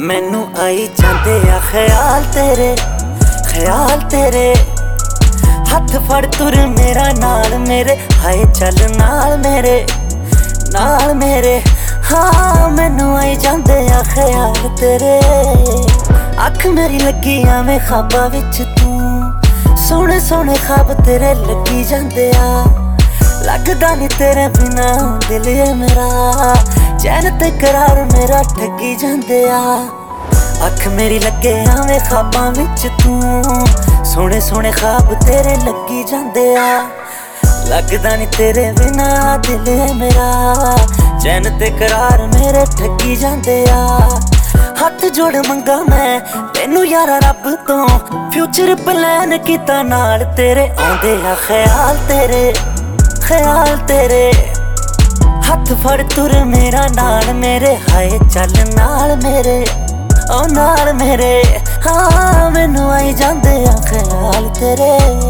मैनू आई जाते आ ख्याल तेरे हथ फड़ तुर मेरा नाल मेरे हाय चल नाल मेरे हाँ मैनू आई जाते आ ख्याल तेरे अख मेरी लगी आवें ख्वाबां विच तू सोहणे सोहणे ख्वाब तेरे लगी जाते आ लगदा नी तेरे बिना दिल है मेरा चैन ते करार मेरा ठगी जाते आ अख मेरी लगे आवें ख्वाबां विच तू सोहणे सोहणे ख्वाब तेरे लगी जाते आ लगदा नी तेरे बिना दिल है मेरा चैन ते करार मेरे ठगी जाते आ हथ जोड़ मंगा मैं तेनू यारा रब तो फ्यूचर प्लान कीता नाल तेरे आंदे आ ख्याल तेरे हथ फड़ तुर मेरा नाल मेरे हाय चल नाल मेरे हाँ मैनू आई जाते आ ख्याल तेरे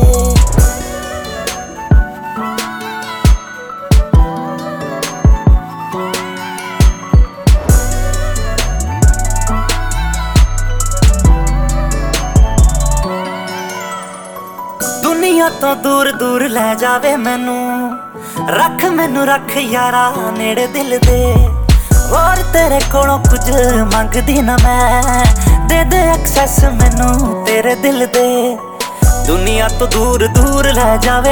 दुनिया तो दूर दूर लै जावे मैनू रख यारा नेड़े दिल दे और तेरे कोलों कुछ मंगदी ना मैं दे एक्सेस मैनू तेरे दिल दे दुनिया तो दूर दूर लै जावे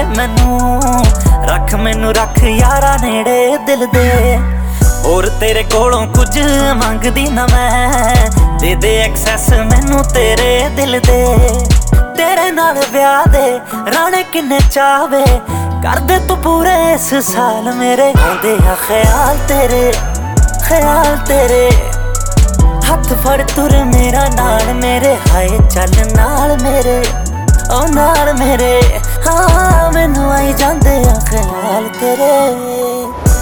मैनू रख यारा नेड़े दिल दे और तेरे कोलों कुछ मंगदी ना मैं दे एक्सेस मैनू तेरे दिल दे तेरे नाल ब्याह दे राणे किन्ने चावे कर दे तू पूरे इस साल मेरे आंदे आ ख्याल तेरे हथ फड़ तुर मेरा नाल मेरे हाय चल नाल मेरे हाँ मैनू आई जाते आ ख्याल तेरे।